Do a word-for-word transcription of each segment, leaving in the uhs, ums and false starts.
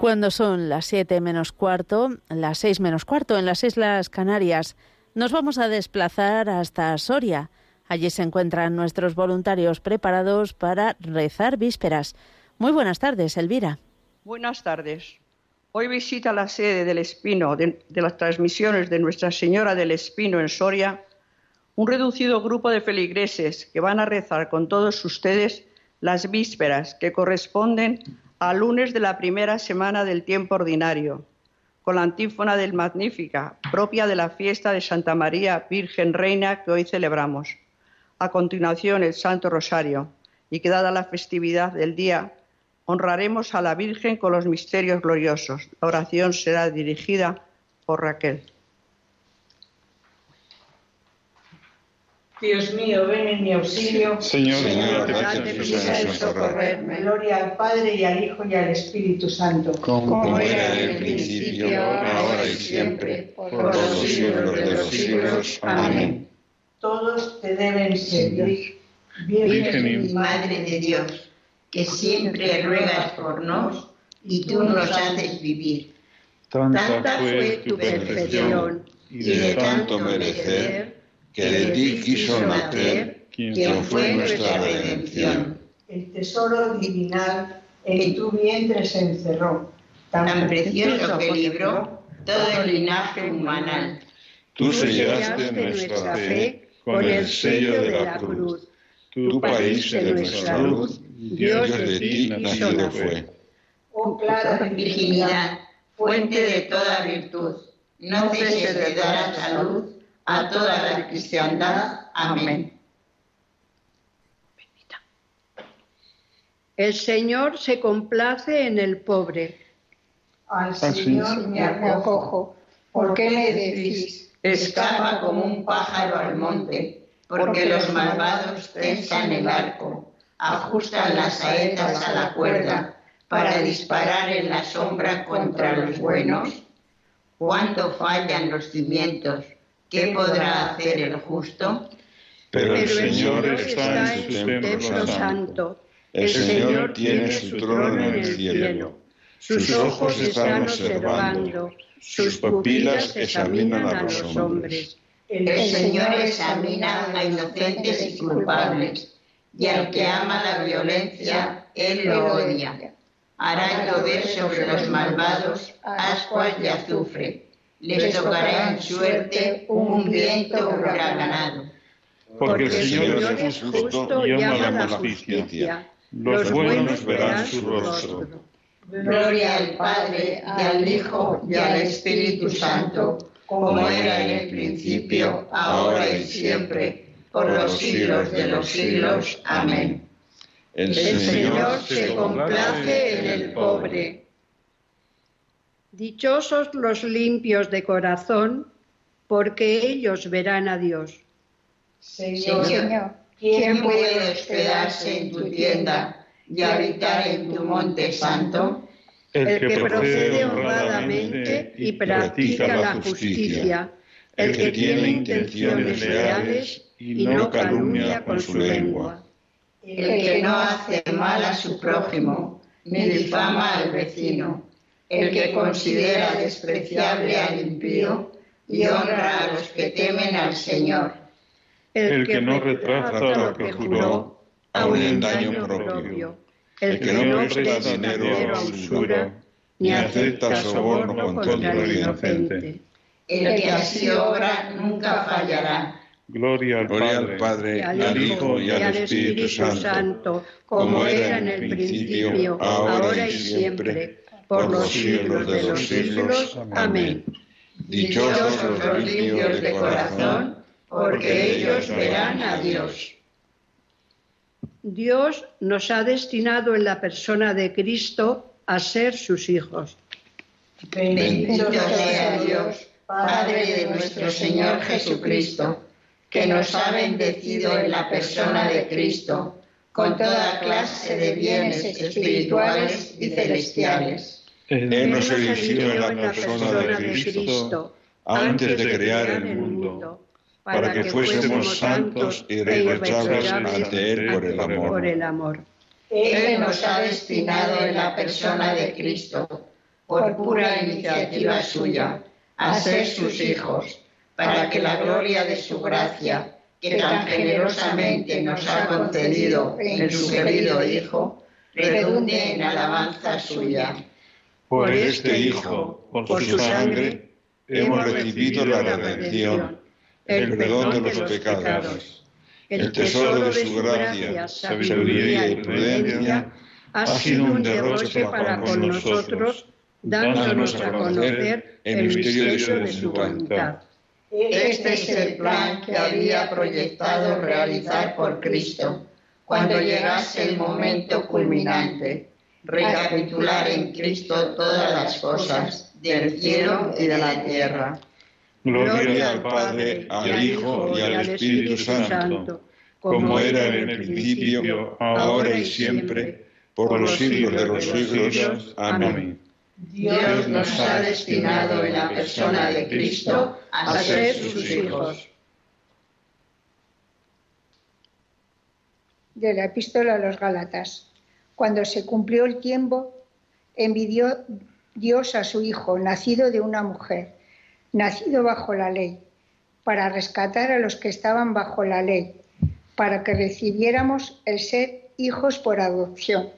Cuando son las siete menos cuarto, las seis menos cuarto en las Islas Canarias, nos vamos a desplazar hasta Soria. Allí se encuentran nuestros voluntarios preparados para rezar vísperas. Muy buenas tardes, Elvira. Buenas tardes. Hoy visita la sede del Espino, de, de las transmisiones de Nuestra Señora del Espino en Soria, un reducido grupo de feligreses que van a rezar con todos ustedes las vísperas que corresponden al lunes de la primera semana del tiempo ordinario, con la antífona del Magnífica, propia de la fiesta de Santa María Virgen Reina que hoy celebramos. A continuación, el Santo Rosario, y que dada la festividad del día, honraremos a la Virgen con los misterios gloriosos. La oración será dirigida por Raquel. Dios mío, ven en mi auxilio. Señor, Señor, date prisa en socorrerme. Gloria al Padre, y al Hijo, y al Espíritu Santo. Como, como era en el principio, ahora y siempre, por los siglos de los siglos. Amén. Todos te deben servir, Virgen y Madre de Dios, que siempre ruegas por nos y tú nos haces vivir. Tanta fue tu perfección y de tanto merecer, que de ti quiso nacer quien fue nuestra redención. El tesoro divinal en tu vientre se encerró, tan, tan precioso que libró todo el linaje humanal. Tú sellaste nuestra fe con el sello de la cruz. Tu país de nuestra luz, Dios de ti nacido fue. Oh clara virginidad, fuente de toda virtud, no ceses de dar salud a toda la cristiandad. Amén. El Señor se complace en el pobre. Al Señor me acojo. ¿Por qué me decís? Escapa como un pájaro al monte, porque los malvados tensan el arco, ajustan las saetas a la cuerda para disparar en la sombra contra los buenos. ¿Cuánto fallan los cimientos? ¿Qué podrá hacer el justo? Pero el Señor está en su templo santo. El Señor tiene su trono en el cielo. Sus ojos están observando, sus pupilas examinan a los hombres. El Señor examina a inocentes y culpables, y al que ama la violencia, Él lo odia. Hará llover sobre los malvados ascuas y azufre. Les tocará en suerte un viento huracanado. Porque el Señor es justo y ama la justicia. Los buenos verán su rostro. Gloria al Padre, y al Hijo, y al Espíritu Santo, como era en el principio, ahora y siempre, por los siglos de los siglos. Amén. El Señor se complace en el pobre. Dichosos los limpios de corazón, porque ellos verán a Dios. Señor, Señor, ¿quién puede hospedarse en tu tienda y habitar en tu monte santo? El que procede honradamente y practica la justicia, el que tiene intenciones leales y no calumnia con su lengua. El que no hace mal a su prójimo, ni difama al vecino, el que considera despreciable al impío y honra a los que temen al Señor. El que no retrata lo que juró, aun en daño propio. El que no presta dinero a usura, ni acepta soborno contra el inocente. El que así obra nunca fallará. Gloria al Padre, al Padre, al Hijo y al Espíritu Santo, como era en el principio, ahora y siempre, por los siglos de los siglos. Amén. Dichosos los limpios de corazón, porque ellos verán a Dios. Dios nos ha destinado en la persona de Cristo a ser sus hijos. Bendito sea Dios, Padre de nuestro Señor Jesucristo, que nos ha bendecido en la persona de Cristo, con toda clase de bienes espirituales y celestiales. Él nos eligió en la persona de Cristo antes de crear el mundo, para que fuésemos santos y irreprochables ante Él por el amor. Él nos ha destinado en la persona de Cristo por pura iniciativa suya, a ser sus hijos, para que la gloria de su gracia, que tan generosamente nos ha concedido en su querido Hijo, redunde en alabanza suya. Por este Hijo, por su sangre, hemos recibido la redención, el perdón de los pecados, el tesoro de su gracia, sabiduría y prudencia, ha sido un derroche para con nosotros, dándonos a conocer el misterio de su voluntad. Este es el plan que había proyectado realizar por Cristo, cuando llegase el momento culminante, recapitular en Cristo todas las cosas del cielo y de la tierra. Gloria al Padre, al Hijo y al Espíritu Santo, como era en el principio, ahora y siempre, por los siglos de los siglos. Amén. Dios nos ha destinado en la persona de Cristo a ser sus hijos. De la Epístola a los Gálatas. Cuando se cumplió el tiempo, envió Dios a su Hijo, nacido de una mujer, nacido bajo la ley, para rescatar a los que estaban bajo la ley, para que recibiéramos el ser hijos por adopción.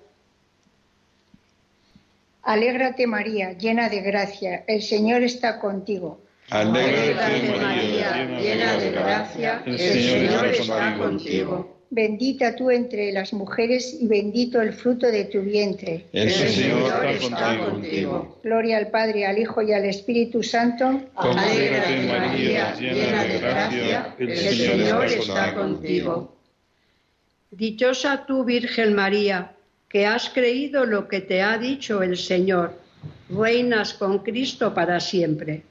Alégrate María, llena de gracia, el Señor está contigo. Alégrate María, llena de gracia, el Señor está contigo. Bendita tú entre las mujeres y bendito el fruto de tu vientre. El Señor está contigo. Gloria al Padre, al Hijo y al Espíritu Santo. Alégrate María, llena de gracia, el Señor está contigo. Dichosa tú, Virgen María, que has creído lo que te ha dicho el Señor. Reinas con Cristo para siempre.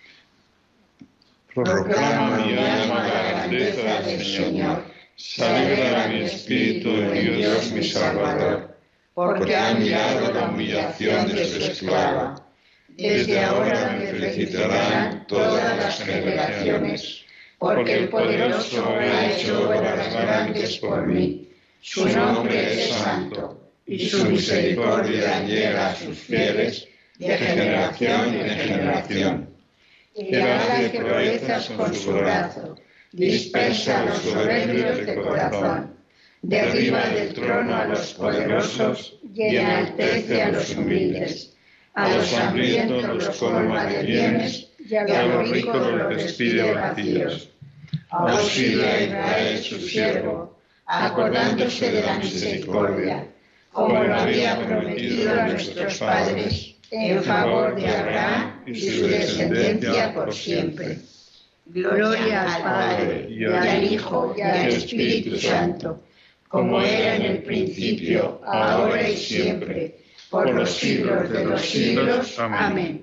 Proclama mi alma la grandeza del Señor. Se alegra mi espíritu en Dios mi Salvador, porque ha mirado la humillación de su esclava. Desde ahora me felicitarán todas las generaciones, porque el poderoso ha hecho obras grandes por mí. Su nombre es santo, y su misericordia llega a sus fieles de generación en generación. Él hace proezas con su brazo, dispersa a los soberbios de corazón, derriba del trono a los poderosos y enaltece a los humildes. A los hambrientos los colma de bienes y a los ricos los despide vacíos. Auxilia a Israel su siervo, acordándose de la misericordia, como lo había prometido a nuestros padres, en favor de Abraham y su descendencia por siempre. Gloria al Padre, y al Hijo, y al Espíritu Santo, como era en el principio, ahora y siempre, por los siglos de los siglos. Amén.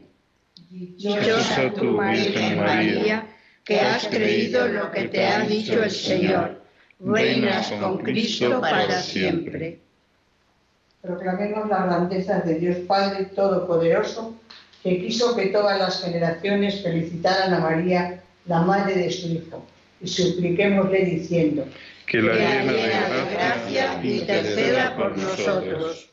Dichosa tú, Virgen María, que has creído lo que te ha dicho el Señor. Reinas con Cristo para siempre. Proclamemos las grandezas de Dios Padre Todopoderoso, que quiso que todas las generaciones felicitaran a María, la madre de su Hijo, y supliquémosle diciendo: que la llena de gracia interceda por nosotros.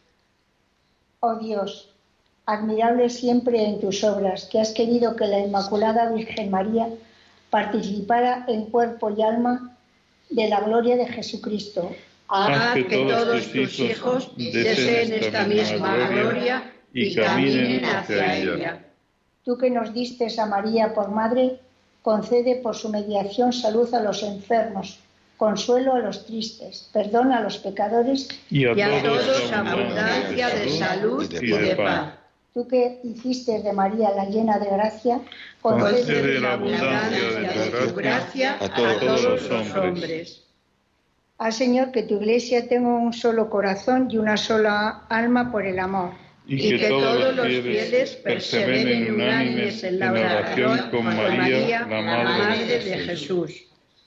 Oh Dios, admirable siempre en tus obras, que has querido que la Inmaculada Virgen María participara en cuerpo y alma de la gloria de Jesucristo. Haz que todos tus hijos deseen esta misma gloria y caminen hacia ella. Tú que nos diste a María por madre, concede por su mediación salud a los enfermos, consuelo a los tristes, perdón a los pecadores y a, y a todos abundancia de salud y de paz. Tú que hiciste de María la llena de gracia, concede la abundancia de tu gracia a todos los hombres. Haz, Señor, que tu Iglesia tenga un solo corazón y una sola alma por el amor. Y que, y que todos los fieles perseveren unánimes en la oración con María, la Madre de Jesús.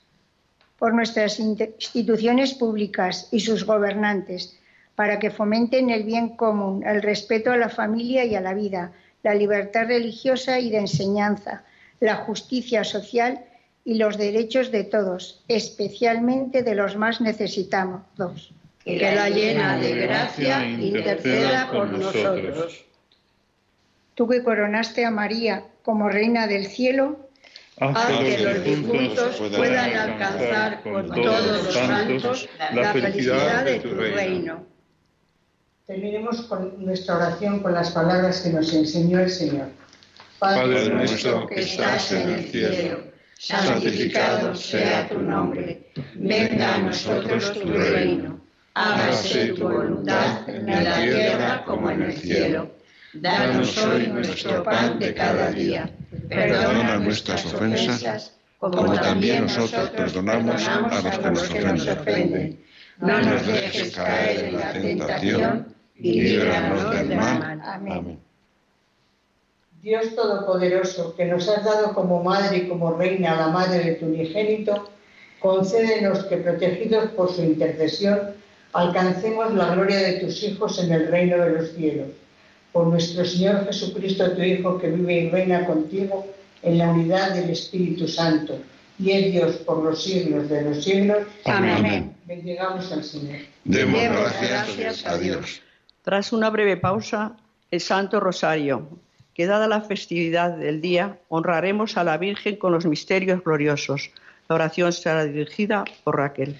Por nuestras instituciones públicas y sus gobernantes, para que fomenten el bien común, el respeto a la familia y a la vida, la libertad religiosa y de enseñanza, la justicia social y los derechos de todos, especialmente de los más necesitados. Que la llena de gracia interceda por nosotros. tú que coronaste a María como Reina del cielo, haz que los difuntos puedan alcanzar con todos los santos la felicidad de tu reino. Terminemos con nuestra oración con las palabras que nos enseñó el Señor. Padre nuestro que estás en el cielo, santificado sea tu nombre. Venga a nosotros tu reino. Hágase tu voluntad en la tierra como en el cielo. Danos hoy nuestro pan de cada día. Perdona nuestras ofensas, como también nosotros perdonamos a los que nos ofenden. No nos dejes caer en la tentación y líbranos del mal. Amén. Dios Todopoderoso, que nos has dado como madre y como reina a la madre de tu unigénito, concédenos que, protegidos por su intercesión, alcancemos la gloria de tus hijos en el reino de los cielos. Por nuestro Señor Jesucristo, tu Hijo, que vive y reina contigo en la unidad del Espíritu Santo, y es Dios por los siglos de los siglos. Amén. Bendigamos al Señor. Demos gracias a Dios. Tras una breve pausa, el Santo Rosario, que dada la festividad del día, honraremos a la Virgen con los misterios gloriosos. La oración será dirigida por Raquel.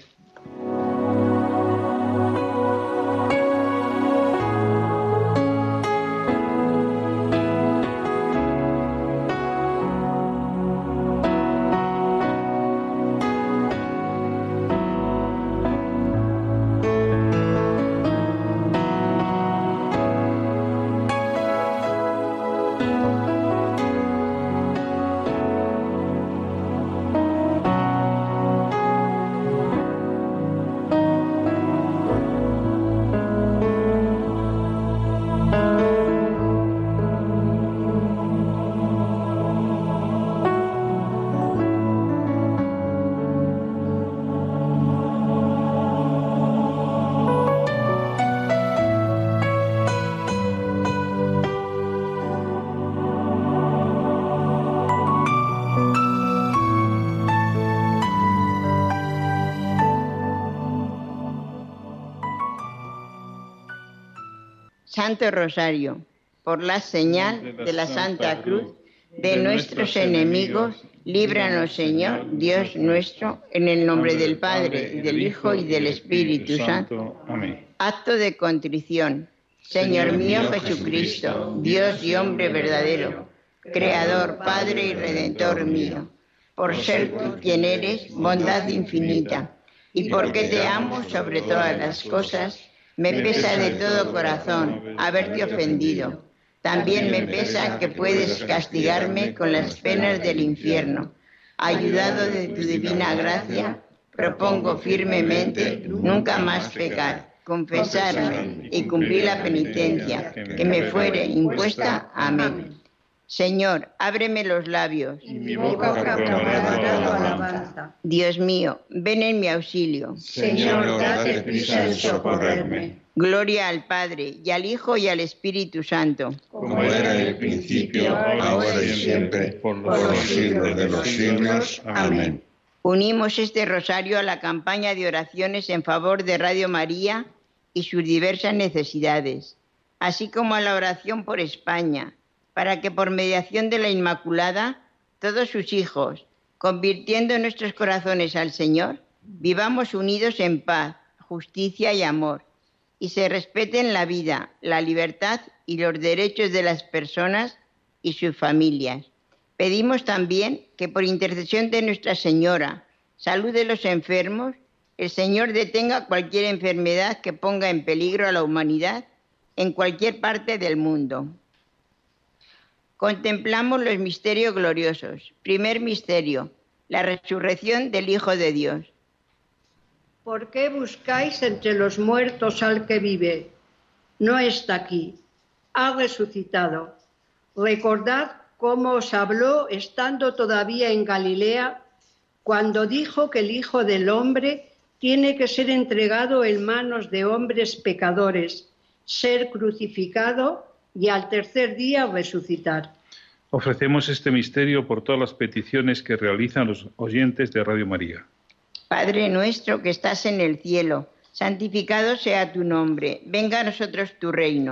Santo Rosario, por la señal de la Santa Cruz de nuestros enemigos, líbranos, Señor, Dios nuestro, en el nombre del Padre, y del Hijo, y del Espíritu Santo. Amén. Acto de contrición. Señor mío Jesucristo, Dios y hombre verdadero, Creador, Padre y Redentor mío, por ser tú quien eres, bondad infinita, y porque te amo sobre todas las cosas, me pesa de todo corazón haberte ofendido. También me pesa que puedes castigarme con las penas del infierno. Ayudado de tu divina gracia, propongo firmemente nunca más pecar, confesarme y cumplir la penitencia que me fuere impuesta. Amén. Señor, ábreme los labios. Y mi boca proclamará tu alabanza. Dios mío, ven en mi auxilio. Señor, date prisa en socorrerme. Gloria al Padre, y al Hijo, y al Espíritu Santo. Como era en el principio, ahora y siempre, por los siglos de los siglos. Amén. Unimos este rosario a la campaña de oraciones en favor de Radio María y sus diversas necesidades, así como a la oración por España, para que por mediación de la Inmaculada, todos sus hijos, convirtiendo nuestros corazones al Señor, vivamos unidos en paz, justicia y amor, y se respeten la vida, la libertad y los derechos de las personas y sus familias. Pedimos también que por intercesión de Nuestra Señora, salud de los enfermos, el Señor detenga cualquier enfermedad que ponga en peligro a la humanidad en cualquier parte del mundo. Contemplamos los misterios gloriosos. Primer misterio, la resurrección del Hijo de Dios. ¿Por qué buscáis entre los muertos al que vive? No está aquí, ha resucitado. Recordad cómo os habló estando todavía en Galilea, cuando dijo que el Hijo del Hombre tiene que ser entregado en manos de hombres pecadores, ser crucificado y al tercer día resucitar. Ofrecemos este misterio por todas las peticiones que realizan los oyentes de Radio María. Padre nuestro que estás en el cielo, santificado sea tu nombre. Venga a nosotros tu reino.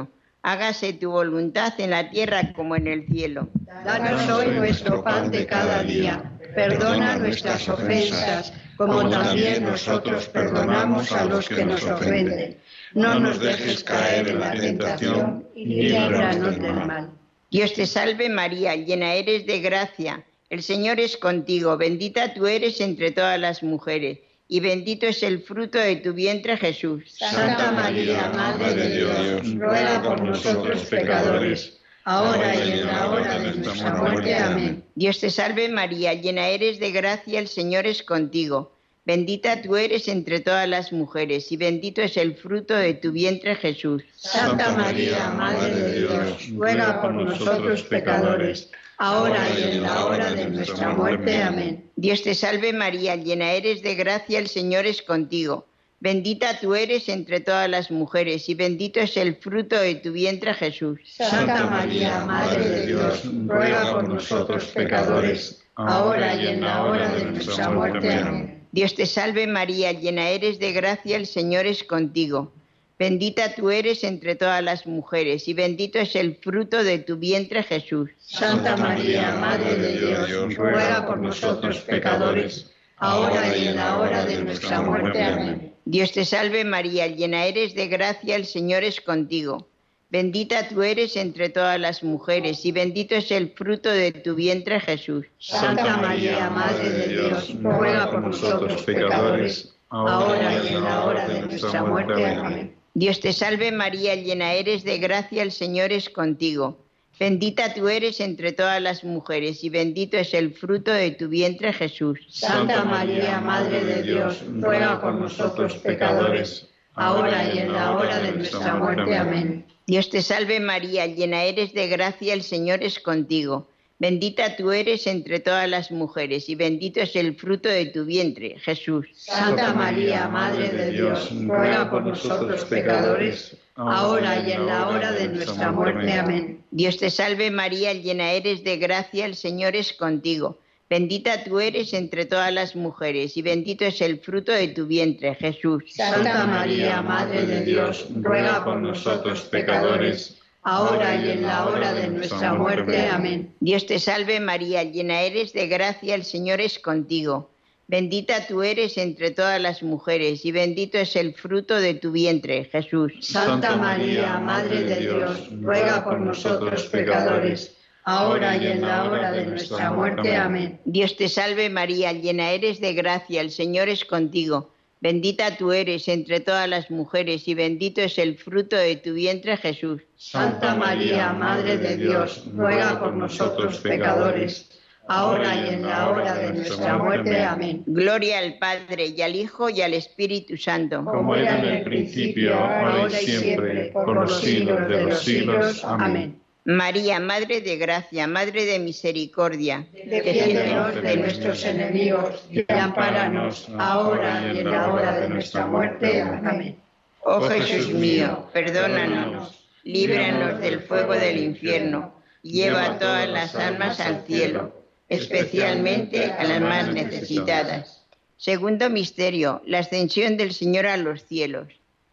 Hágase tu voluntad en la tierra como en el cielo. Danos hoy nuestro pan de cada día. Perdona nuestras ofensas, como también nosotros perdonamos a los que nos ofenden. No nos dejes caer en la tentación y líbranos del mal. Dios te salve María, llena eres de gracia. El Señor es contigo, bendita tú eres entre todas las mujeres, y bendito es el fruto de tu vientre, Jesús. Santa María, Madre de Dios, ruega por nosotros pecadores, ahora y en la hora de nuestra muerte. Amén. Dios te salve María, llena eres de gracia, el Señor es contigo. Bendita tú eres entre todas las mujeres, y bendito es el fruto de tu vientre, Jesús. Santa María, Madre de Dios, ruega por nosotros pecadores, ahora y en la hora de nuestra muerte. Amén. Dios te salve María, llena eres de gracia, el Señor es contigo. Bendita tú eres entre todas las mujeres, y bendito es el fruto de tu vientre, Jesús. Santa María, Madre de Dios, ruega por nosotros pecadores, ahora y en la hora de nuestra muerte. Amén. Dios te salve María, llena eres de gracia, el Señor es contigo. Bendita tú eres entre todas las mujeres, y bendito es el fruto de tu vientre, Jesús. Santa María, Madre de Dios, ruega por nosotros pecadores, ahora y en la hora de nuestra muerte. Amén. Dios te salve María, llena eres de gracia, el Señor es contigo. Bendita tú eres entre todas las mujeres, y bendito es el fruto de tu vientre, Jesús. Santa María, Madre de Dios, ruega por nosotros pecadores, ahora y en la hora de nuestra muerte. Amén. Dios te salve María, llena eres de gracia, el Señor es contigo. Bendita tú eres entre todas las mujeres, y bendito es el fruto de tu vientre, Jesús. Santa María, Madre de Dios, ruega por nosotros pecadores, ahora y en la hora de nuestra muerte. Amén. Dios te salve María, llena eres de gracia, el Señor es contigo. Bendita tú eres entre todas las mujeres, y bendito es el fruto de tu vientre, Jesús. Santa María, Madre de Dios, ruega por nosotros pecadores, ahora y en la hora de nuestra muerte. Amén. Dios te salve María, llena eres de gracia, el Señor es contigo. Bendita tú eres entre todas las mujeres, y bendito es el fruto de tu vientre, Jesús. Santa María, Madre de Dios, ruega por nosotros pecadores, ahora y en la hora de nuestra muerte. Amén. Dios te salve María, llena eres de gracia, el Señor es contigo. Bendita tú eres entre todas las mujeres, y bendito es el fruto de tu vientre, Jesús. Santa María, Madre de Dios, ruega por nosotros pecadores, ahora y en la hora de nuestra muerte. Amén. Dios te salve María, llena eres de gracia, el Señor es contigo. Bendita tú eres entre todas las mujeres, y bendito es el fruto de tu vientre, Jesús. Santa María, Madre de Dios, ruega por nosotros pecadores, ahora y en la hora de nuestra muerte. Amén. Gloria al Padre, y al Hijo, y al Espíritu Santo. Como era en el principio, ahora y siempre, por los siglos de los siglos. Amén. María, Madre de Gracia, Madre de Misericordia, defiéndenos de nuestros enemigos y ampáranos ahora y en la hora de nuestra muerte. Amén. Oh Jesús mío, perdónanos, líbranos del fuego del infierno, lleva todas las almas al cielo, especialmente a las más necesitadas. Segundo misterio, la ascensión del Señor a los cielos.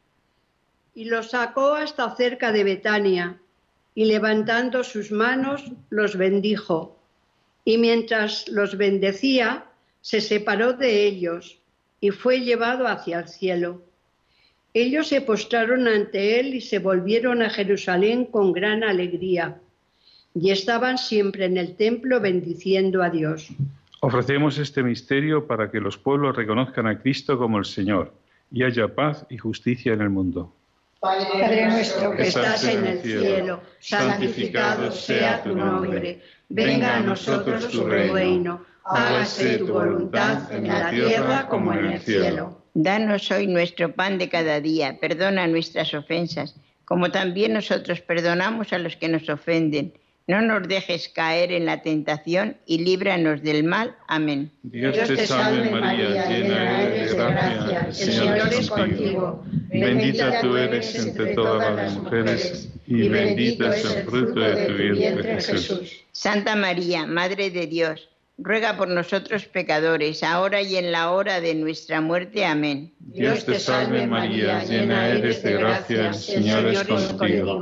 Y los sacó hasta cerca de Betania, y levantando sus manos los bendijo, y mientras los bendecía se separó de ellos y fue llevado hacia el cielo. Ellos se postraron ante él y se volvieron a Jerusalén con gran alegría, y estaban siempre en el templo bendiciendo a Dios. Ofrecemos este misterio para que los pueblos reconozcan a Cristo como el Señor y haya paz y justicia en el mundo. Padre nuestro que estás en el cielo, santificado sea tu nombre. Venga a nosotros tu reino. Hágase tu voluntad en la tierra como en el cielo. Danos hoy nuestro pan de cada día. Perdona nuestras ofensas, como también nosotros perdonamos a los que nos ofenden. No nos dejes caer en la tentación y líbranos del mal. Amén. Dios te salve María, llena eres de gracia, el Señor es contigo. Bendita tú eres entre todas las mujeres, y bendito es el fruto de tu vientre, Jesús. Santa María, Madre de Dios, ruega por nosotros pecadores, ahora y en la hora de nuestra muerte. Amén. Dios te salve María, llena eres de gracia, el Señor es contigo.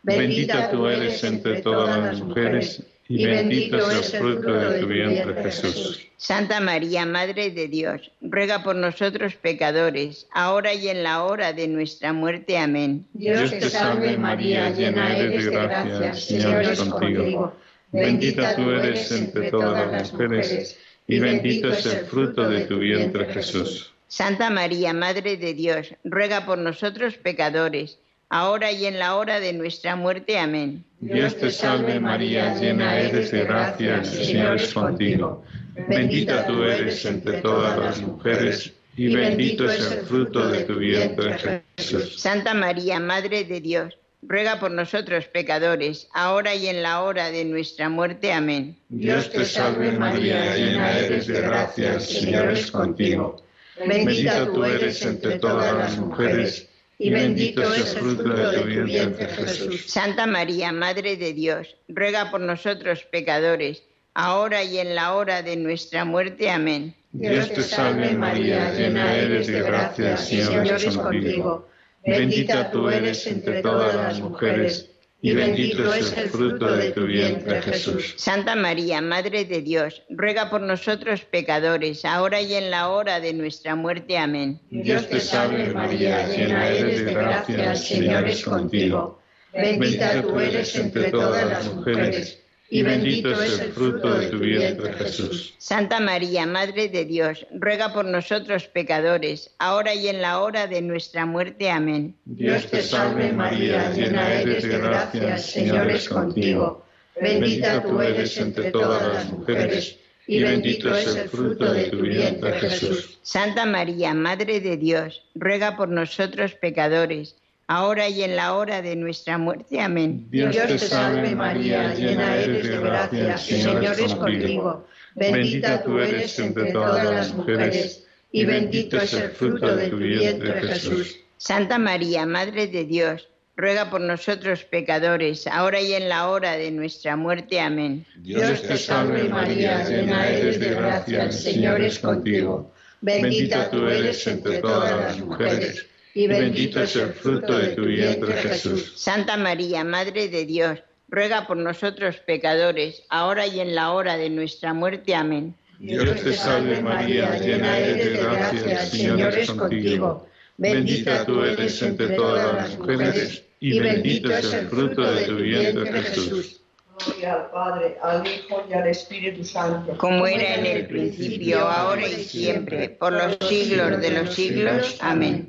Bendita tú eres entre todas las mujeres, y bendito es el fruto de tu vientre, Jesús. Santa María, Madre de Dios, ruega por nosotros pecadores, ahora y en la hora de nuestra muerte. Amén. Dios te salve María, llena eres de gracia, el Señor es contigo. Bendita tú eres entre todas las mujeres, y bendito es el fruto de tu vientre, Jesús. Santa María, Madre de Dios, ruega por nosotros pecadores, ahora y en la hora de nuestra muerte. Amén. Dios te salve María, llena eres de gracia, el Señor es contigo. Bendita tú eres entre todas las mujeres, y bendito es el fruto de tu vientre, Jesús. Santa María, Madre de Dios, ruega por nosotros pecadores, ahora y en la hora de nuestra muerte. Amén. Dios te salve María, llena eres de gracia, el Señor es contigo. Bendita tú eres entre todas las mujeres, y bendito es el fruto de tu vientre, Jesús. Santa María, Madre de Dios, ruega por nosotros pecadores, ahora y en la hora de nuestra muerte. Amén. Dios te salve María, llena eres de gracia, el Señor es contigo. Bendita tú eres entre todas las mujeres, y bendito es el fruto de tu vientre, Jesús. Santa María, Madre de Dios, ruega por nosotros pecadores, ahora y en la hora de nuestra muerte. Amén. Dios te salve María, llena eres de gracia, el Señor es contigo. Bendita tú eres entre todas las mujeres, y bendito es el fruto de tu vientre, Jesús. Santa María, Madre de Dios, ruega por nosotros pecadores, ahora y en la hora de nuestra muerte. Amén. Dios te salve María, llena eres de gracia, el Señor es contigo. Bendita tú eres entre todas las mujeres, y bendito es el fruto de tu vientre, Jesús. Santa María, Madre de Dios, ruega por nosotros pecadores, ahora y en la hora de nuestra muerte. Amén. Dios te salve María, llena eres de gracia, el Señor es contigo. Bendita tú eres entre todas las mujeres, y bendito es el fruto de tu vientre, Jesús. Santa María, Madre de Dios, ruega por nosotros pecadores, ahora y en la hora de nuestra muerte. Amén. Dios te salve María, llena eres de gracia, el Señor es contigo. Bendita tú eres entre todas las mujeres, y bendito es el fruto de tu vientre, Jesús. Santa María, Madre de Dios, ruega por nosotros pecadores, ahora y en la hora de nuestra muerte. Amén. Dios te salve María, llena eres de gracia, el Señor es contigo. Bendita tú eres entre todas las mujeres, y bendito es el fruto de tu vientre, Jesús. Gloria al Padre, al Hijo y al Espíritu Santo. Como era en el principio, ahora y siempre, por los siglos de los siglos. Amén.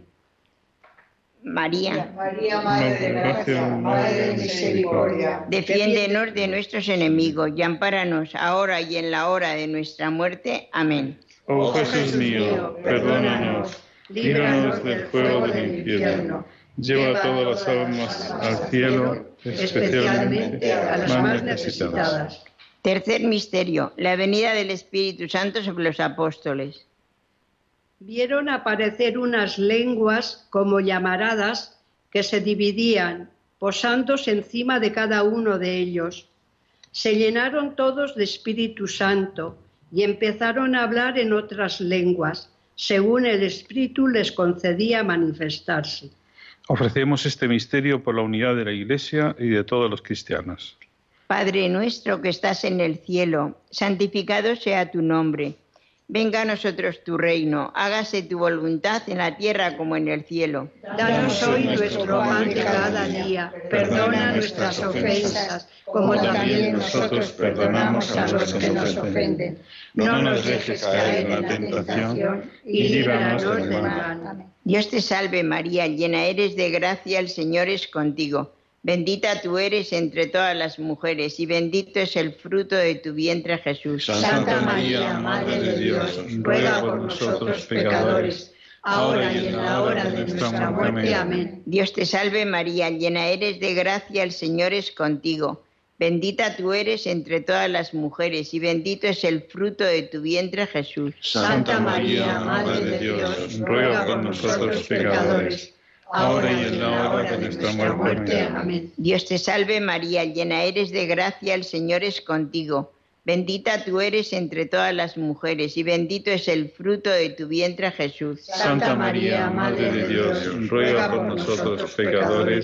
María, María, Madre de gracia, Madre de misericordia, defiéndenos de nuestros enemigos y ampáranos ahora y en la hora de nuestra muerte. Amén. Oh Jesús mío, perdónanos, líbranos del fuego del infierno, lleva a todas las almas al cielo, especialmente a las más necesitadas. Tercer misterio, la venida del Espíritu Santo sobre los apóstoles. Vieron aparecer unas lenguas como llamaradas que se dividían, posándose encima de cada uno de ellos. Se llenaron todos de Espíritu Santo y empezaron a hablar en otras lenguas, según el Espíritu les concedía manifestarse. Ofrecemos este misterio por la unidad de la Iglesia y de todos los cristianos. Padre nuestro que estás en el cielo, santificado sea tu nombre. Venga a nosotros tu reino, hágase tu voluntad en la tierra como en el cielo. Danos hoy nuestro pan de cada día, perdona nuestras ofensas, como también nosotros perdonamos a los que nos ofenden. No nos dejes caer en la tentación y líbranos del mal. Dios te salve María, llena eres de gracia, el Señor es contigo. Bendita tú eres entre todas las mujeres, y bendito es el fruto de tu vientre, Jesús. Santa María, Madre de Dios, ruega por nosotros pecadores, ahora y en la hora de nuestra muerte. Amén. Dios te salve María, llena eres de gracia, el Señor es contigo. Bendita tú eres entre todas las mujeres, y bendito es el fruto de tu vientre, Jesús. Santa María, Madre de Dios, ruega por nosotros pecadores, ahora y en la hora de nuestra muerte. Amén. Dios te salve María, llena eres de gracia, el Señor es contigo. Bendita tú eres entre todas las mujeres, y bendito es el fruto de tu vientre, Jesús. Santa María, Madre de Dios, ruega por nosotros pecadores,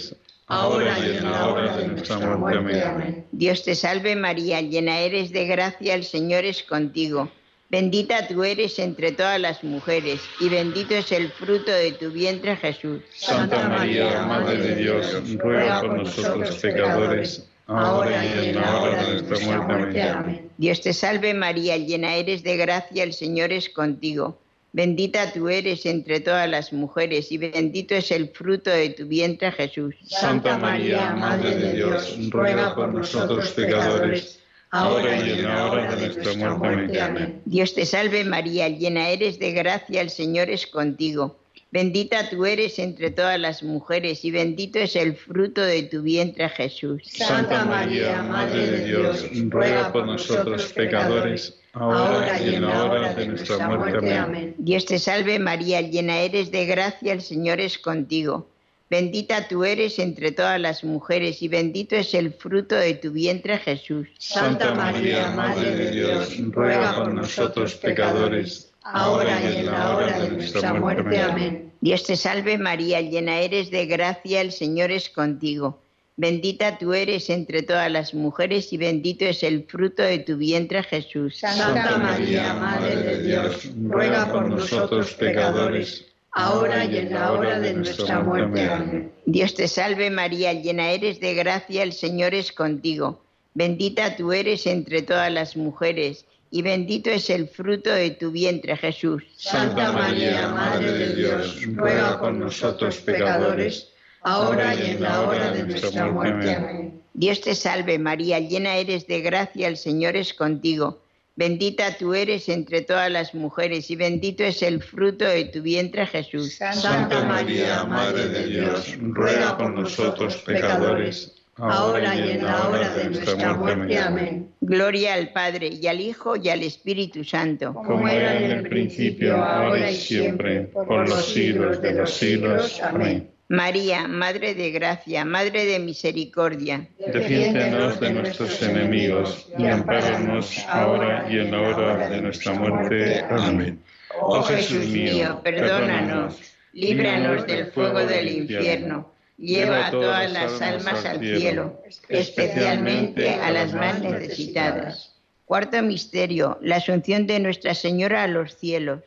ahora y en la hora de nuestra muerte. Amén. Dios te salve María, llena eres de gracia, el Señor es contigo. Bendita tú eres entre todas las mujeres, y bendito es el fruto de tu vientre, Jesús. Santa María, Madre de Dios, ruega por nosotros pecadores, ahora y en la hora de nuestra muerte. Amén. Dios te salve María, llena eres de gracia, el Señor es contigo. Bendita tú eres entre todas las mujeres, y bendito es el fruto de tu vientre, Jesús. Santa María, Madre de Dios, ruega por nosotros pecadores, ahora y en la hora de nuestra muerte. Amén. Dios te salve María, llena eres de gracia, el Señor es contigo. Bendita tú eres entre todas las mujeres, y bendito es el fruto de tu vientre, Jesús. Santa María, Madre de Dios, ruega por nosotros pecadores, ahora y en la hora de nuestra muerte. Amén. Dios te salve María, llena eres de gracia, el Señor es contigo. Bendita tú eres entre todas las mujeres, y bendito es el fruto de tu vientre, Jesús. Santa María, Madre de Dios, ruega por nosotros pecadores, ahora y en la hora de nuestra muerte. Amén. Dios te salve María, llena eres de gracia, el Señor es contigo. Bendita tú eres entre todas las mujeres, y bendito es el fruto de tu vientre, Jesús. Santa María, Madre de Dios, ruega por nosotros pecadores, ahora y en la hora de nuestra muerte. Amén. Dios te salve María, llena eres de gracia, el Señor es contigo. Bendita tú eres entre todas las mujeres, y bendito es el fruto de tu vientre, Jesús. Santa María, Madre de Dios, ruega por nosotros pecadores, ahora y en la hora de nuestra muerte. Amén. Dios te salve María, llena eres de gracia, el Señor es contigo. Bendita tú eres entre todas las mujeres, y bendito es el fruto de tu vientre, Jesús. Santa María, Madre de Dios, ruega por nosotros pecadores, ahora y en la hora de nuestra muerte. Amén. Gloria al Padre, y al Hijo, y al Espíritu Santo. Como era en el principio, ahora y siempre, por los siglos de los siglos. Amén. María, Madre de Gracia, Madre de Misericordia, defiéndenos de nuestros enemigos y ampáranos ahora y en la hora de nuestra muerte. Amén. Oh Jesús mío, perdónanos, líbranos del fuego del infierno, lleva a todas las almas al cielo, especialmente a las más necesitadas. Cuarto misterio, la asunción de Nuestra Señora a los cielos.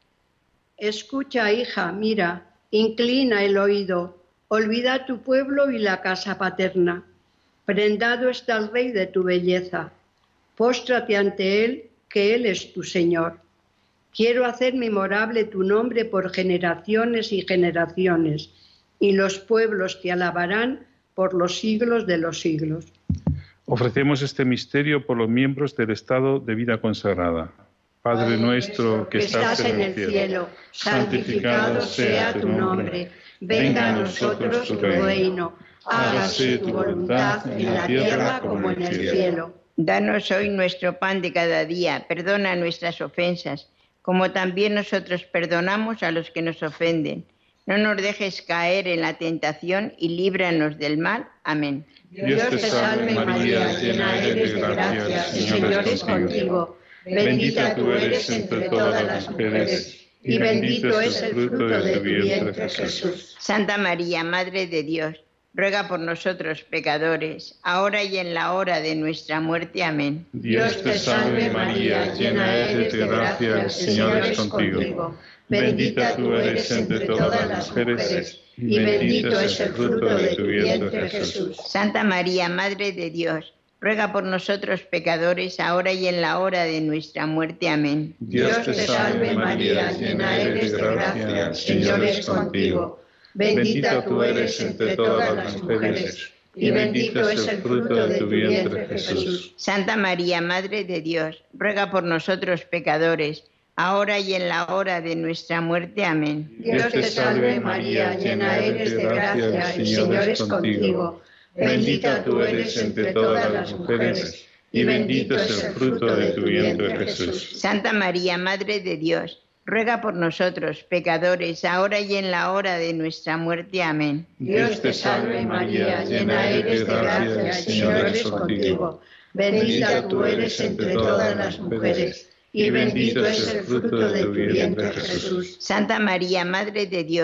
Escucha, hija, mira, inclina el oído, olvida tu pueblo y la casa paterna. Prendado está el Rey de tu belleza. Póstrate ante Él, que Él es tu Señor. Quiero hacer memorable tu nombre por generaciones y generaciones, y los pueblos te alabarán por los siglos de los siglos. Ofrecemos este misterio por los miembros del estado de vida consagrada. Padre nuestro que estás en el cielo, santificado sea tu nombre. Venga a nosotros tu reino. Hágase tu voluntad en la tierra como en el cielo. Danos hoy nuestro pan de cada día. Perdona nuestras ofensas, como también nosotros perdonamos a los que nos ofenden. No nos dejes caer en la tentación y líbranos del mal. Amén. Dios te salve María, llena eres de gracia, el Señor es contigo. Bendita tú eres entre todas las mujeres, y bendito es el fruto de tu vientre, Jesús. Santa María, Madre de Dios, ruega por nosotros pecadores, ahora y en la hora de nuestra muerte. Amén. Dios te salve María, llena eres de gracia, el Señor es contigo. Bendita tú eres entre todas las mujeres, y bendito es el fruto de tu vientre, Jesús. Santa María, Madre de Dios, ruega por nosotros pecadores, ahora y en la hora de nuestra muerte. Amén. Dios te salve María, llena eres de gracia, el Señor es contigo. Bendita tú eres entre todas las mujeres, y bendito es el fruto de tu vientre, Jesús. Santa María, Madre de Dios, ruega por nosotros pecadores, ahora y en la hora de nuestra muerte. Amén. Dios te salve María, llena eres de gracia, el Señor es contigo. Bendita tú eres entre todas las mujeres, y bendito es el fruto de tu vientre, Jesús. Santa María, Madre de Dios, ruega por nosotros, pecadores, ahora y en la hora de nuestra muerte. Amén. Dios te salve María, llena eres de gracia, el Señor es contigo. Bendita tú eres entre todas las mujeres, y bendito es el fruto de tu vientre, Jesús. Santa María, Madre de Dios,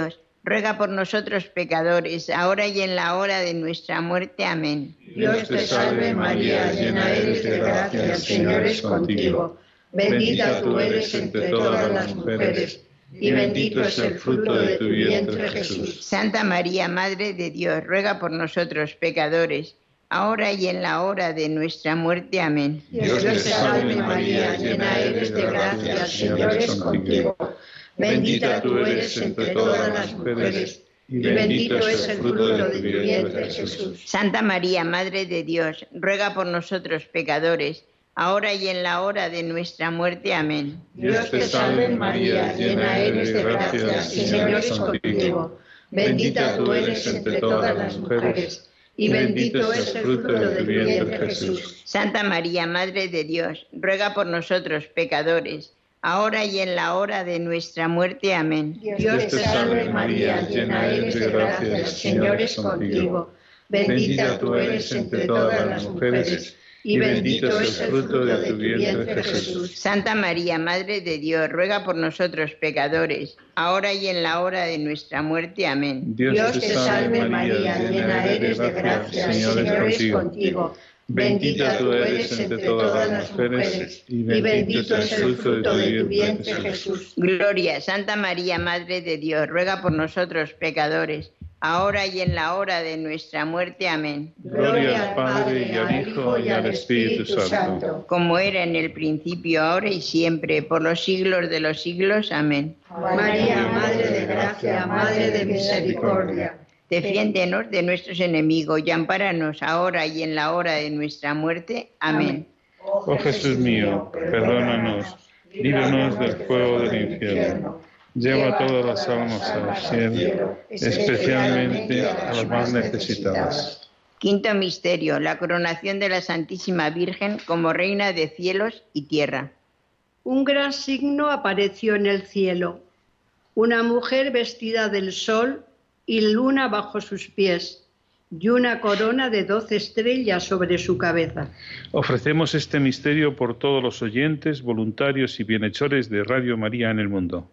ruega por nosotros pecadores, ahora y en la hora de nuestra muerte. Amén. Dios te salve María, llena eres de gracia, el Señor es contigo. Bendita tú eres entre todas las mujeres, y bendito es el fruto de tu vientre, Jesús. Santa María, Madre de Dios, ruega por nosotros pecadores, ahora y en la hora de nuestra muerte. Amén. Dios te salve María, llena eres de gracia, el Señor es contigo. Bendita tú eres entre todas las mujeres, y bendito es el fruto de tu vientre, Jesús. Santa María, Madre de Dios, ruega por nosotros pecadores, ahora y en la hora de nuestra muerte. Amén. Dios te salve María, llena eres de gracia, el Señor es contigo. Bendita tú eres entre todas las mujeres, y bendito es el fruto de tu vientre, Jesús. Santa María, Madre de Dios, ruega por nosotros pecadores, ahora y en la hora de nuestra muerte. Amén. Dios te salve María, llena eres de gracia, el Señor es contigo. Bendita tú eres entre todas las mujeres, y bendito es el fruto de tu vientre, Jesús. Santa María, Madre de Dios, ruega por nosotros pecadores, ahora y en la hora de nuestra muerte. Amén. Dios te salve María, llena eres de gracia, el Señor es contigo. Bendita tú eres entre todas las mujeres, y bendito es el fruto de tu vientre, Jesús. Gloria, Santa María, Madre de Dios, ruega por nosotros pecadores, ahora y en la hora de nuestra muerte. Amén. Gloria al Padre, y al Hijo, y al Espíritu Santo. Como era en el principio, ahora y siempre, por los siglos de los siglos. Amén. María, Madre de gracia, Madre de misericordia, defiéndenos de nuestros enemigos y ampáranos ahora y en la hora de nuestra muerte. Amén. Oh Jesús mío, perdónanos, líbranos del fuego del infierno, lleva todas las almas al cielo, especialmente a las más necesitadas. Quinto misterio, la coronación de la Santísima Virgen como Reina de cielos y tierra. Un gran signo apareció en el cielo, una mujer vestida del sol y luna bajo sus pies, y una corona de doce estrellas sobre su cabeza. Ofrecemos este misterio por todos los oyentes, voluntarios y bienhechores de Radio María en el mundo.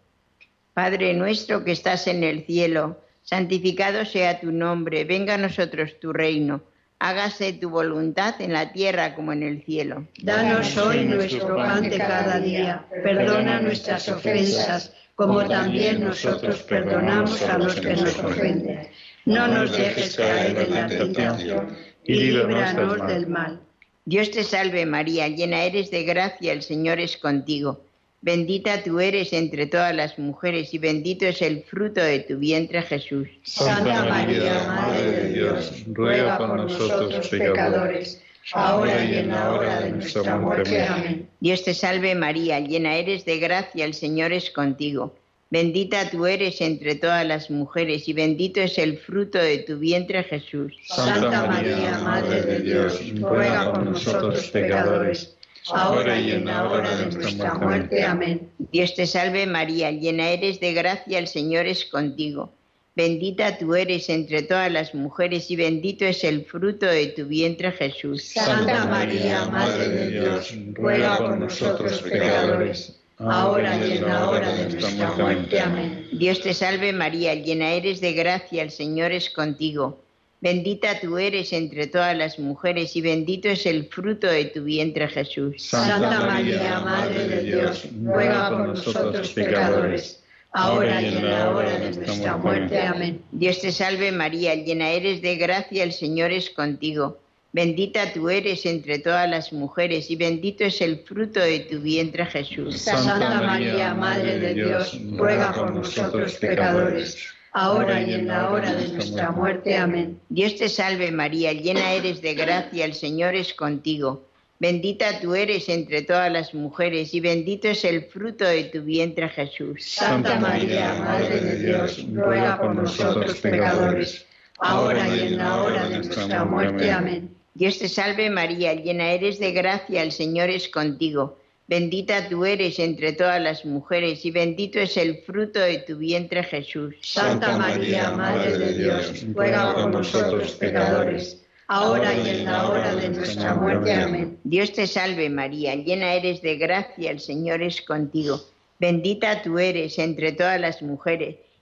Padre nuestro que estás en el cielo, santificado sea tu nombre, venga a nosotros tu reino, hágase tu voluntad en la tierra como en el cielo. Danos hoy nuestro pan de cada día, perdona nuestras ofensas, como también nosotros perdonamos a los que nos ofenden. No nos dejes caer en la tentación, y líbranos del mal. Dios te salve María, llena eres de gracia, el Señor es contigo. Bendita tú eres entre todas las mujeres, y bendito es el fruto de tu vientre, Jesús. Santa María, Madre de Dios, ruega por nosotros pecadores, ahora y en la hora de nuestra muerte. Amén. Dios te salve María, llena eres de gracia, el Señor es contigo. Bendita tú eres entre todas las mujeres, y bendito es el fruto de tu vientre, Jesús. Santa María, Madre de Dios, ruega por nosotros pecadores, ahora y en la hora de nuestra muerte. Amén. Dios te salve María, llena eres de gracia, el Señor es contigo. Bendita tú eres entre todas las mujeres, y bendito es el fruto de tu vientre, Jesús. Santa María, Madre de Dios, ruega por nosotros pecadores, ahora y en la hora de nuestra muerte. Amén. Dios te salve María, llena eres de gracia, el Señor es contigo. Bendita tú eres entre todas las mujeres, y bendito es el fruto de tu vientre, Jesús. Santa María, Madre de Dios, ruega por nosotros pecadores, ahora y en la hora de nuestra muerte. Amén. Dios te salve María, llena eres de gracia, el Señor es contigo. Bendita tú eres entre todas las mujeres, y bendito es el fruto de tu vientre, Jesús. Santa María, Madre de Dios, ruega por nosotros pecadores, ahora y en la hora de nuestra muerte. Amén. Dios te salve María, llena eres de gracia, el Señor es contigo. Bendita tú eres entre todas las mujeres, y bendito es el fruto de tu vientre, Jesús. Santa María, Madre de Dios, ruega por nosotros pecadores, ahora y en la hora de nuestra muerte. Amén. Dios te salve María, llena eres de gracia, el Señor es contigo. Bendita tú eres entre todas las mujeres, y bendito es el fruto de tu vientre, Jesús. Santa María, Madre de Dios, ruega por nosotros pecadores, ahora y en la hora de nuestra muerte. Amén. Dios te salve María, llena eres de gracia, el Señor es contigo. Bendita tú eres entre todas las mujeres,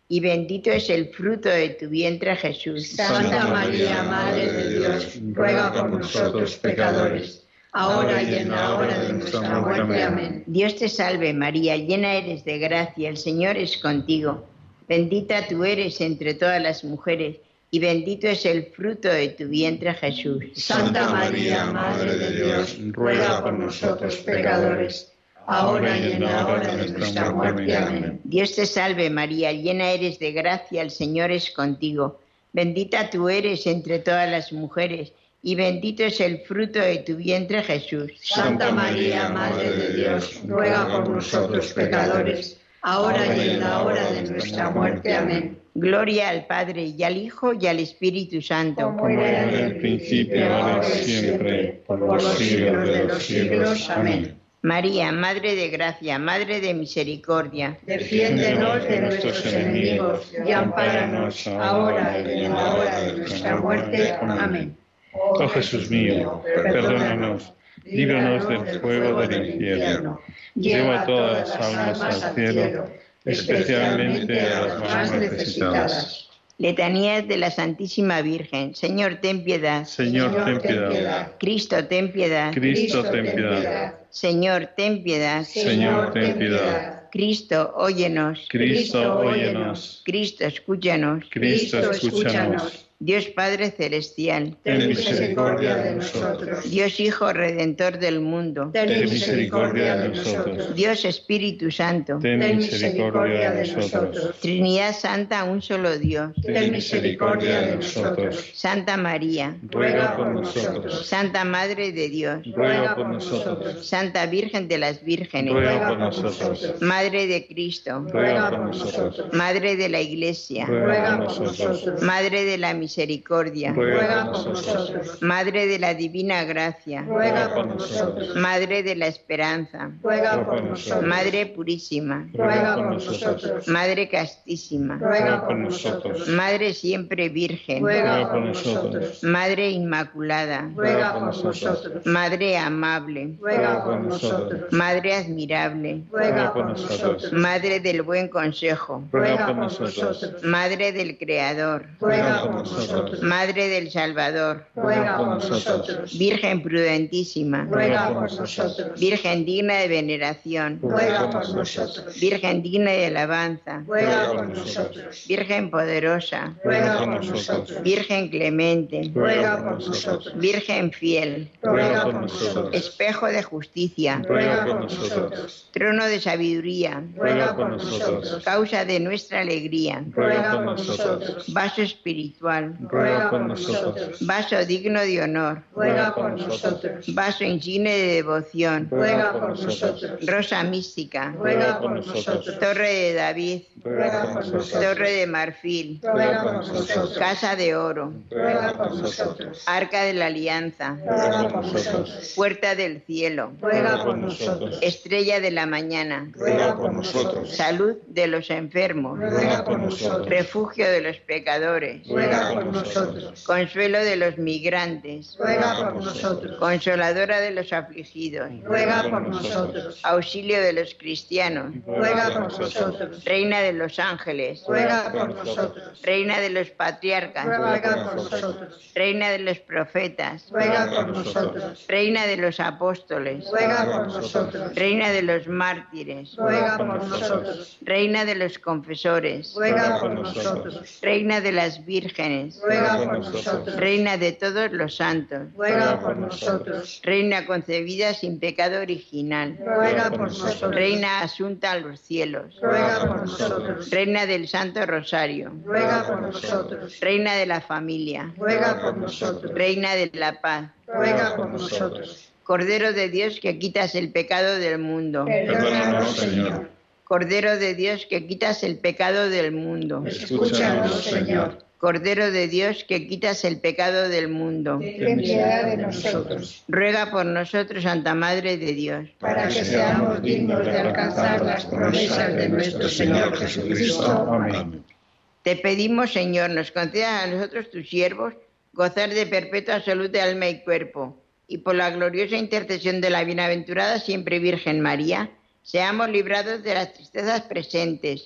y bendito es el fruto de tu vientre, Jesús. Santa María, Madre de Dios, ruega por nosotros pecadores, ahora y en la hora de nuestra muerte. Amén. Dios te salve, María, llena eres de gracia, el Señor es contigo. Bendita tú eres entre todas las mujeres, y bendito es el fruto de tu vientre, Jesús. Santa María, Madre de Dios, ruega por nosotros pecadores, ahora y en la hora de nuestra muerte. Amén. Dios te salve, María, llena eres de gracia, el Señor es contigo. Bendita tú eres entre todas las mujeres, y bendito es el fruto de tu vientre, Jesús. Santa María, Madre de Dios, ruega por nosotros pecadores, ahora y en la hora de nuestra muerte. Amén. Gloria al Padre, y al Hijo, y al Espíritu Santo. Como era en el principio, ahora y siempre, por los siglos de los siglos. Amén. María, Madre de Gracia, Madre de Misericordia, defiéndenos de nuestros enemigos y ampáranos ahora y en la hora de nuestra muerte. Amén. Oh Jesús mío, perdónanos, líbranos del fuego del infierno, lleva a todas las almas al cielo, especialmente a las más necesitadas. Letanías de la Santísima Virgen. Señor, ten piedad. Señor, ten piedad. Cristo, ten piedad. Cristo, ten piedad. Señor, ten piedad. Señor, ten piedad. Cristo, óyenos. Cristo, óyenos. Cristo, escúchanos. Cristo, escúchanos. Dios Padre Celestial, ten misericordia de nosotros. Dios Hijo Redentor del mundo, ten misericordia de nosotros. Dios Espíritu Santo, ten misericordia de nosotros. Trinidad Santa, un solo Dios, ten misericordia de nosotros. Santa María, ruega por nosotros. Santa Madre de Dios, ruega por nosotros. Santa Virgen de las Vírgenes, ruega por nosotros. Madre de Cristo, ruega por nosotros. Madre de la Iglesia, ruega por nosotros. Madre de la Misericordia, ruega por nosotros. Madre de la Divina Gracia, ruega por nosotros. Madre de la Esperanza, ruega por nosotros. Madre Purísima, ruega por nosotros. Madre Castísima, ruega por nosotros. Madre Siempre Virgen, ruega por nosotros. Madre Inmaculada, ruega por nosotros. Madre Amable, ruega por nosotros. Madre Admirable, ruega por nosotros. Madre del Buen Consejo, ruega por nosotros. Madre del Creador, ruega por nosotros. Madre del Salvador, ruega por nosotros. Virgen prudentísima, ruega por nosotros. Virgen digna de veneración, ruega por nosotros. Virgen digna de alabanza, ruega por nosotros. Virgen poderosa, ruega por nosotros. Virgen clemente, ruega por nosotros. Virgen fiel, ruega por nosotros. Espejo de justicia, ruega por nosotros. Trono de sabiduría, ruega por nosotros. Causa de nuestra alegría, ruega por nosotros. Vaso espiritual, ruega por nosotros. Vaso digno de honor, ruega por nosotros. Vaso insigne de devoción, ruega por nosotros. Rosa mística, ruega por nosotros. Torre de David, ruega por nosotros. Torre de marfil, ruega por nosotros. Casa de oro, ruega por nosotros. Arca de la alianza, ruega por nosotros. Puerta del cielo, ruega por nosotros. Estrella de la mañana, ruega por nosotros. Salud de los enfermos, ruega por nosotros. Refugio de los pecadores, ruega por nosotros. Consuelo de los migrantes, ruega por nosotros. Consoladora de los afligidos, ruega por nosotros. Auxilio de los cristianos, ruega por nosotros. Reina de los ángeles, ruega por nosotros. Reina de los patriarcas, ruega por nosotros. Reina de los profetas, ruega por nosotros. Reina de los apóstoles, ruega por nosotros. Reina de los mártires, ruega por nosotros. Reina de los confesores, ruega por nosotros. Reina de las vírgenes, ruega por nosotros. Reina de todos los santos, ruega por nosotros. Reina concebida sin pecado original, ruega por nosotros. Reina asunta a los cielos, ruega por nosotros. Reina del Santo Rosario, ruega por nosotros. Reina de la familia, ruega por nosotros. Reina de la paz, ruega por nosotros. Cordero de Dios que quitas el pecado del mundo, perdónanos, Señor. Cordero de Dios que quitas el pecado del mundo, escúchanos, Señor. Cordero de Dios que quitas el pecado del mundo, ten piedad de nosotros. Ruega por nosotros, Santa Madre de Dios, para que seamos dignos de alcanzar las promesas de nuestro Señor Jesucristo. Amén. Te pedimos, Señor, nos concedas a nosotros, tus siervos, gozar de perpetua salud de alma y cuerpo, y por la gloriosa intercesión de la bienaventurada siempre Virgen María, seamos librados de las tristezas presentes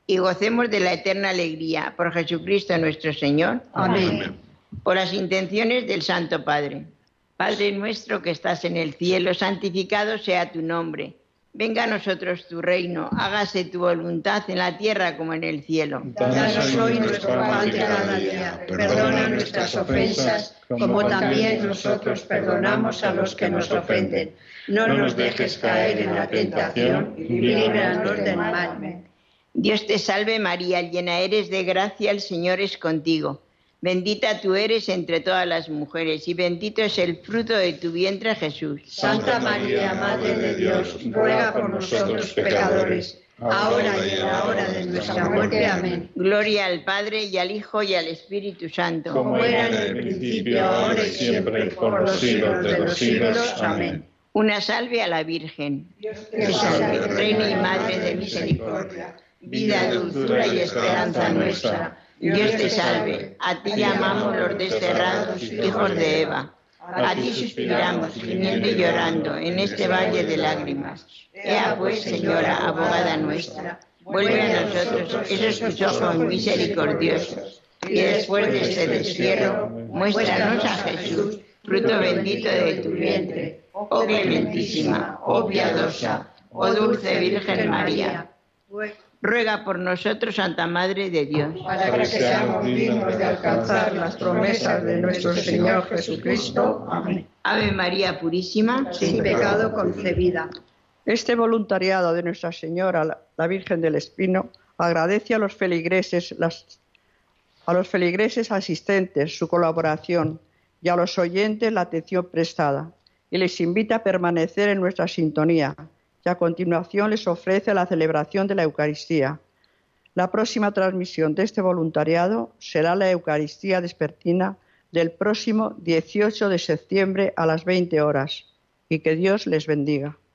y gocemos de la eterna alegría. Por Jesucristo nuestro Señor. Amén. Amén. Por las intenciones del Santo Padre. Padre nuestro que estás en el cielo, santificado sea tu nombre. Venga a nosotros tu reino, hágase tu voluntad en la tierra como en el cielo. Danos hoy nuestro pan de cada día. Perdona nuestras ofensas, como también nosotros perdonamos a los que nos ofenden. No nos dejes caer en la tentación y líbranos del mal. Dios te salve María, llena eres de gracia, el Señor es contigo. Bendita tú eres entre todas las mujeres y bendito es el fruto de tu vientre, Jesús. Santa María, Madre de Dios, ruega por nosotros pecadores, ahora y en la hora de nuestra muerte. Amén. Gloria al Padre y al Hijo y al Espíritu Santo. Como era en el principio, ahora y siempre, por los siglos de los siglos. Amén. Una salve a la Virgen. Te salve, Reina y Madre de misericordia, vida, dulzura y esperanza nuestra. Dios te salve, a ti llamamos los desterrados hijos de Eva. A ti suspiramos, gimiendo y llorando, en este valle de lágrimas. Ea pues, Señora, abogada nuestra, vuelve a nosotros esos tus ojos misericordiosos, y después de este destierro, muéstranos a Jesús, fruto bendito de tu vientre. Oh clementísima, oh piadosa, oh dulce Virgen María, ruega por nosotros, Santa Madre de Dios, para que seamos dignos de alcanzar las promesas de nuestro Señor Jesucristo. Amén. Ave María Purísima, sin pecado concebida. Este voluntariado de Nuestra Señora, la, la Virgen del Espino, agradece a los feligreses, las, a los feligreses asistentes su colaboración y a los oyentes la atención prestada, y les invita a permanecer en nuestra sintonía, y a continuación les ofrece la celebración de la Eucaristía. La próxima transmisión de este voluntariado será la Eucaristía vespertina del próximo dieciocho de septiembre a las veinte horas. Y que Dios les bendiga.